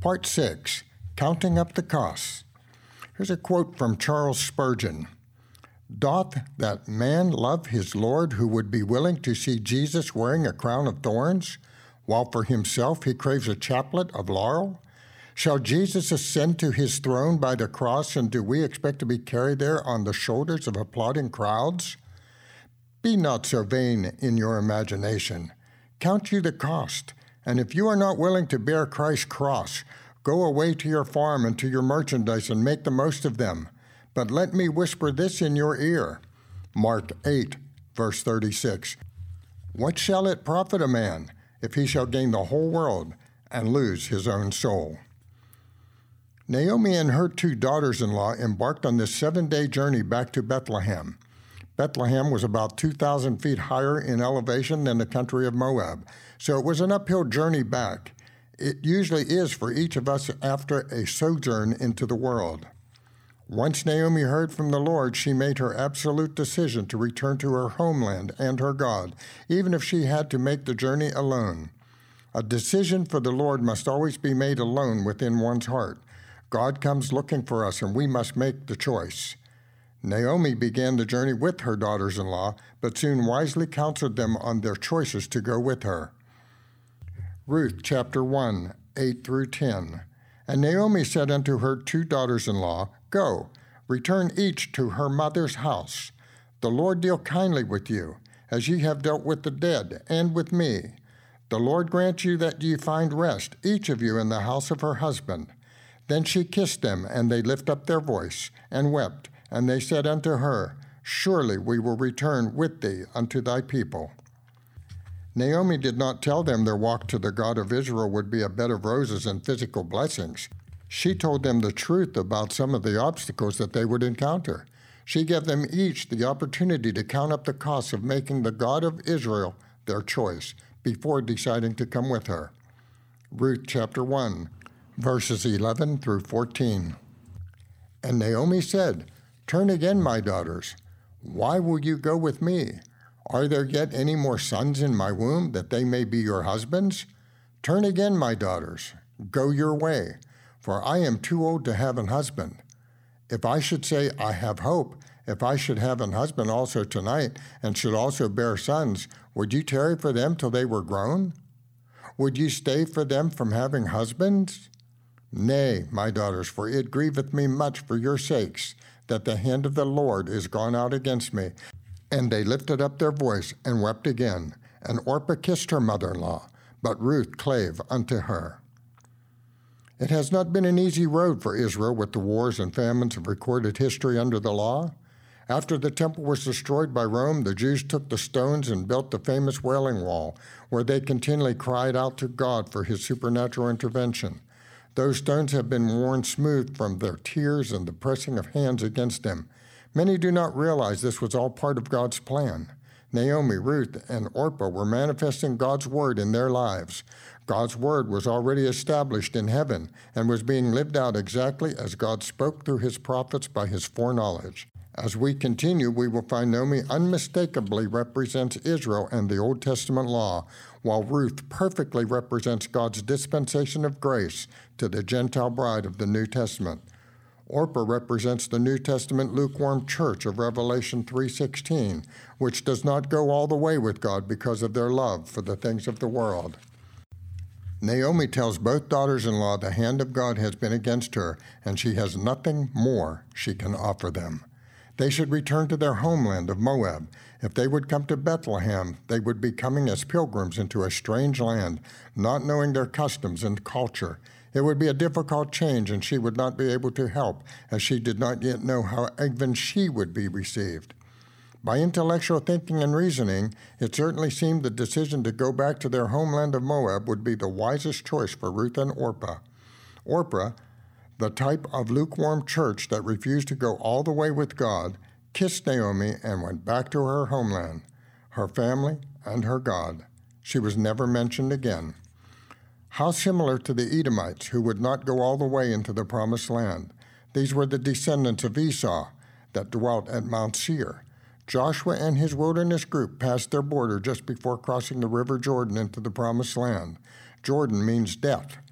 Part 6, Counting Up the Costs. Here's a quote from Charles Spurgeon. "Doth that man love his Lord who would be willing to see Jesus wearing a crown of thorns, while for himself he craves a chaplet of laurel? Shall Jesus ascend to his throne by the cross, and do we expect to be carried there on the shoulders of applauding crowds? Be not so vain in your imagination. Count you the cost, and if you are not willing to bear Christ's cross, go away to your farm and to your merchandise and make the most of them. But let me whisper this in your ear." Mark 8, verse 36. "What shall it profit a man if he shall gain the whole world and lose his own soul?" Naomi and her 2 daughters-in-law embarked on this 7-day journey back to Bethlehem. Bethlehem was about 2,000 feet higher in elevation than the country of Moab, so it was an uphill journey back. It usually is for each of us after a sojourn into the world. Once Naomi heard from the Lord, she made her absolute decision to return to her homeland and her God, even if she had to make the journey alone. A decision for the Lord must always be made alone within one's heart. God comes looking for us, and we must make the choice. Naomi began the journey with her daughters-in-law, but soon wisely counseled them on their choices to go with her. Ruth chapter 1, 8 through 10. "And Naomi said unto her 2 daughters-in-law, Go, return each to her mother's house. The Lord deal kindly with you, as ye have dealt with the dead, and with me. The Lord grant you that ye find rest, each of you in the house of her husband. Then she kissed them, and they lift up their voice, and wept. And they said unto her, Surely we will return with thee unto thy people." Naomi did not tell them their walk to the God of Israel would be a bed of roses and physical blessings. She told them the truth about some of the obstacles that they would encounter. She gave them each the opportunity to count up the costs of making the God of Israel their choice before deciding to come with her. Ruth chapter 1, verses 11 through 14. "And Naomi said, Turn again, my daughters. Why will you go with me? Are there yet any more sons in my womb, that they may be your husbands? Turn again, my daughters. Go your way, for I am too old to have an husband. If I should say, I have hope, if I should have an husband also tonight, and should also bear sons, would you tarry for them till they were grown? Would you stay for them from having husbands? Nay, my daughters, for it grieveth me much for your sakes, that the hand of the Lord is gone out against me. And they lifted up their voice and wept again. And Orpah kissed her mother-in-law, but Ruth clave unto her. It has not been an easy road for Israel with the wars and famines of recorded history under the law. After the temple was destroyed by Rome, the Jews took the stones and built the famous Wailing Wall, where they continually cried out to God for his supernatural intervention. Those stones have been worn smooth from their tears and the pressing of hands against them. Many do not realize this was all part of God's plan. Naomi, Ruth, and Orpah were manifesting God's word in their lives. God's word was already established in heaven and was being lived out exactly as God spoke through his prophets by his foreknowledge. As we continue, we will find Naomi unmistakably represents Israel and the Old Testament law, while Ruth perfectly represents God's dispensation of grace to the Gentile bride of the New Testament. Orpah represents the New Testament lukewarm church of Revelation 3:16, which does not go all the way with God because of their love for the things of the world. Naomi tells both daughters-in-law the hand of God has been against her, and she has nothing more she can offer them. They should return to their homeland of Moab. If they would come to Bethlehem, they would be coming as pilgrims into a strange land, not knowing their customs and culture. It would be a difficult change, and she would not be able to help, as she did not yet know how even she would be received. By intellectual thinking and reasoning, it certainly seemed the decision to go back to their homeland of Moab would be the wisest choice for Ruth and Orpah. Orpah, the type of lukewarm church that refused to go all the way with God, kissed Naomi and went back to her homeland, her family, and her God. She was never mentioned again. How similar to the Edomites, who would not go all the way into the promised land. These were the descendants of Esau that dwelt at Mount Seir. Joshua and his wilderness group passed their border just before crossing the river Jordan into the promised land. Jordan means death.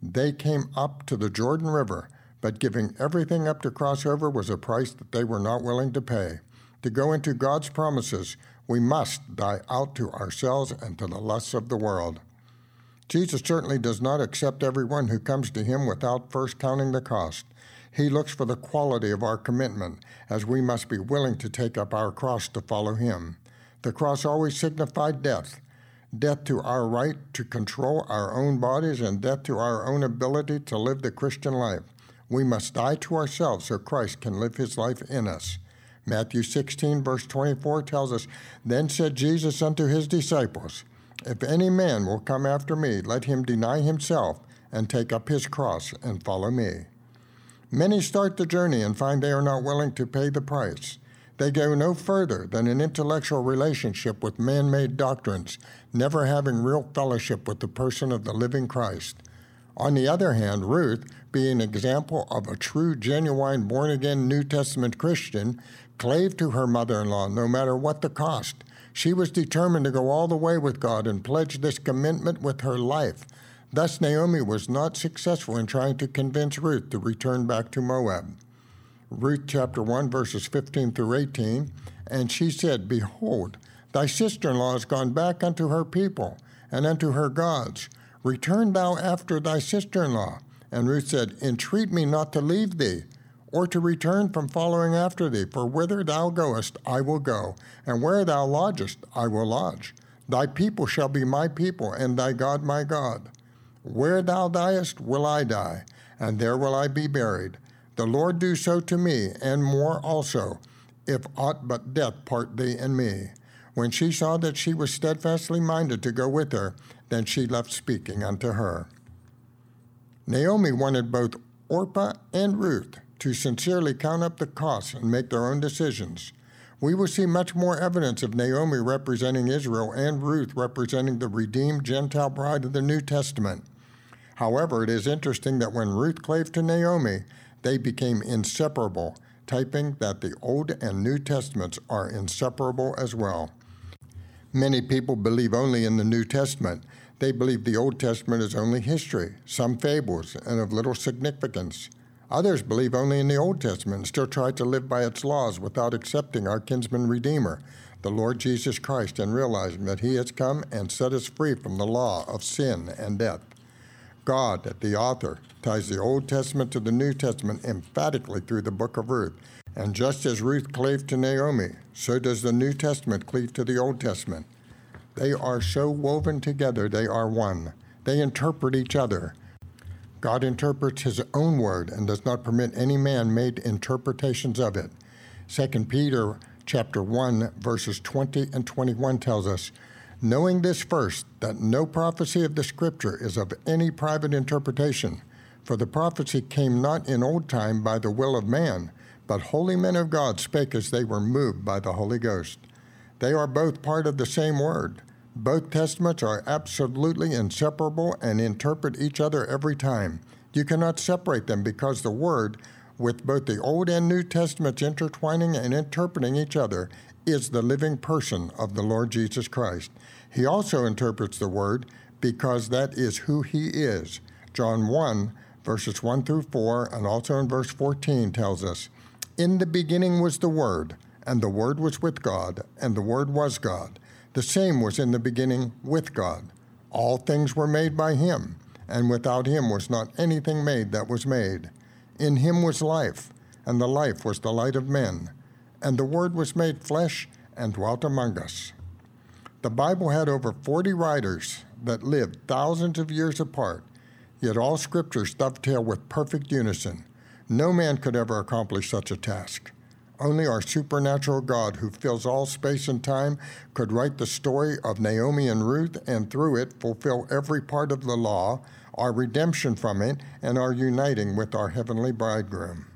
They came up to the Jordan River, but giving everything up to cross over was a price that they were not willing to pay. To go into God's promises, we must die out to ourselves and to the lusts of the world. Jesus certainly does not accept everyone who comes to him without first counting the cost. He looks for the quality of our commitment, as we must be willing to take up our cross to follow him. The cross always signified death. Death to our right to control our own bodies and death to our own ability to live the Christian life. We must die to ourselves so Christ can live his life in us. Matthew 16, verse 24 tells us, "Then said Jesus unto his disciples, If any man will come after me, let him deny himself and take up his cross and follow me." Many start the journey and find they are not willing to pay the price. They go no further than an intellectual relationship with man-made doctrines, never having real fellowship with the person of the living Christ. On the other hand, Ruth, being an example of a true, genuine, born-again New Testament Christian, clave to her mother-in-law no matter what the cost. She was determined to go all the way with God and pledge this commitment with her life. Thus, Naomi was not successful in trying to convince Ruth to return back to Moab. Ruth chapter 1, verses 15 through 18, "And she said, Behold, thy sister-in-law is gone back unto her people and unto her gods. Return thou after thy sister-in-law. And Ruth said, Entreat me not to leave thee, or to return from following after thee. For whither thou goest, I will go, and where thou lodgest, I will lodge. Thy people shall be my people, and thy God my God. Where thou diest, will I die, and there will I be buried. The Lord do so to me, and more also, if aught but death part thee and me. When she saw that she was steadfastly minded to go with her, then she left speaking unto her." Naomi wanted both Orpah and Ruth to sincerely count up the costs and make their own decisions. We will see much more evidence of Naomi representing Israel and Ruth representing the redeemed Gentile bride of the New Testament. However, it is interesting that when Ruth clave to Naomi, they became inseparable, typing that the Old and New Testaments are inseparable as well. Many people believe only in the New Testament. They believe the Old Testament is only history, some fables, and of little significance. Others believe only in the Old Testament and still try to live by its laws without accepting our kinsman Redeemer, the Lord Jesus Christ, and realizing that he has come and set us free from the law of sin and death. God, the author, ties the Old Testament to the New Testament emphatically through the book of Ruth. And just as Ruth clave to Naomi, so does the New Testament cleave to the Old Testament. They are so woven together, they are one. They interpret each other. God interprets his own word and does not permit any man-made interpretations of it. 2 Peter chapter 1, verses 20 and 21 tells us, "Knowing this first, that no prophecy of the Scripture is of any private interpretation, for the prophecy came not in old time by the will of man, but holy men of God spake as they were moved by the Holy Ghost." They are both part of the same word. Both testaments are absolutely inseparable and interpret each other every time. You cannot separate them because the Word, with both the Old and New Testaments intertwining and interpreting each other, is the living person of the Lord Jesus Christ. He also interprets the Word because that is who he is. John 1, verses 1 through 4, and also in verse 14 tells us, "In the beginning was the Word, and the Word was with God, and the Word was God. The same was in the beginning with God. All things were made by him, and without him was not anything made that was made. In him was life, and the life was the light of men. And the Word was made flesh and dwelt among us." The Bible had over 40 writers that lived thousands of years apart, yet all scriptures dovetail with perfect unison. No man could ever accomplish such a task. Only our supernatural God, who fills all space and time, could write the story of Naomi and Ruth, and through it fulfill every part of the law, our redemption from it, and our uniting with our heavenly bridegroom.